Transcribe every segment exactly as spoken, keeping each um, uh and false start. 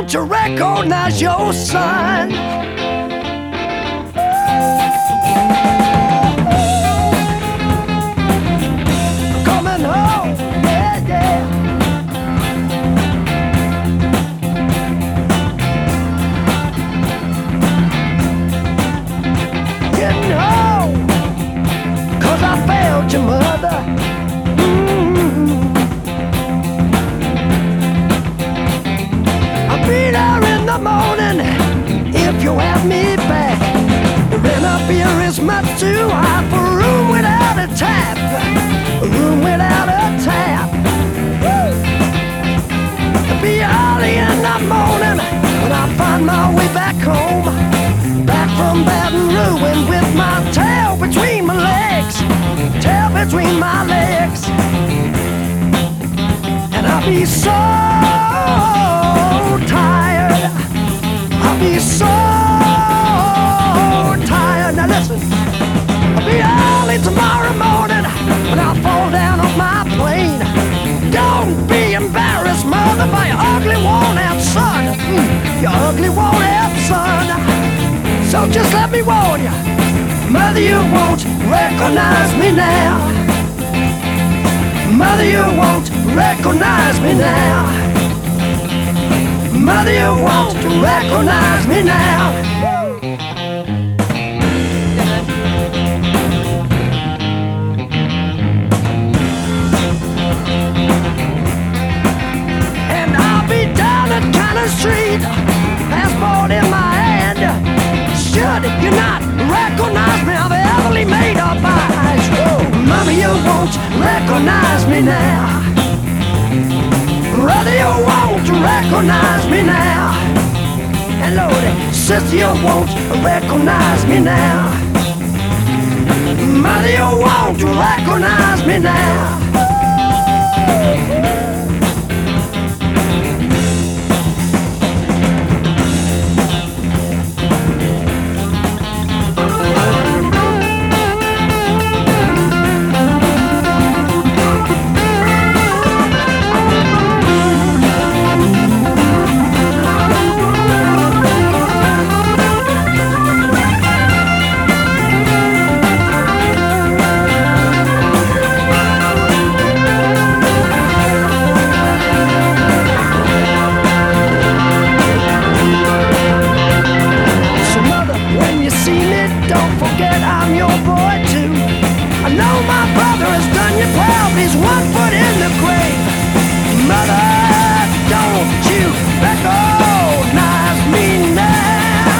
want to recognize your son. Coming home, yeah, yeah. Getting home, 'cause I failed your mother. The morning, if you have me back. The rent up here is much too high for a room without a tap. A room without a tap. It'll be early in the morning when I find my way back home. Back from Baton Rouge with my tail between my legs. Tail between my legs. And I'll be so tired. I'll be so tired. Now listen, I'll be early tomorrow morning when I fall down off my plane. Don't be embarrassed, mother, by your ugly worn-out son. Mm, your ugly worn-out son. So just let me warn you, mother, you won't recognize me now. Mother, you won't recognize me now. Mother, you won't recognize me now. And I'll be down that kind of street, passport in my hand. Should you not recognize me, I've heavily made up eyes. Oh, Mama, you won't recognize me now. Brother, you won't recognize me now. And Lord, sister, you won't recognize me now. Mother, you won't recognize me now. Don't forget I'm your boy too. I know my brother has done you proud, but he's one foot in the grave. Mother, don't you recognize me now.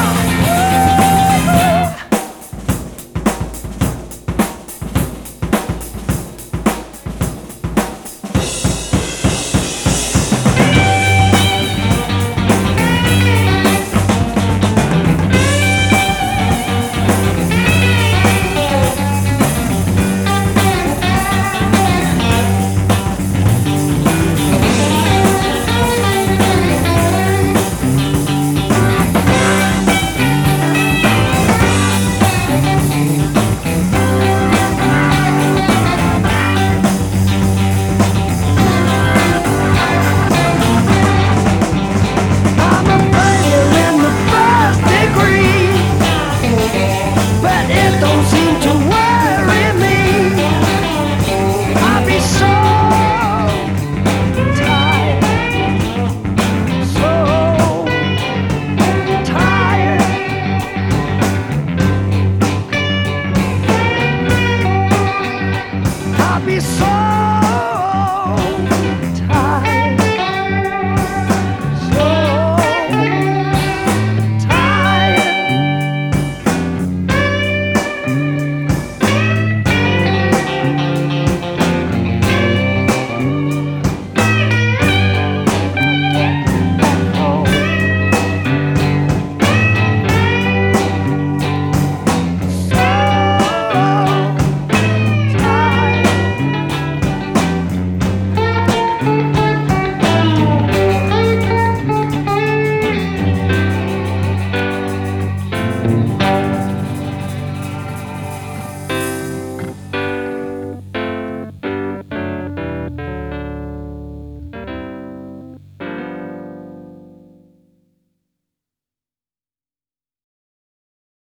Be so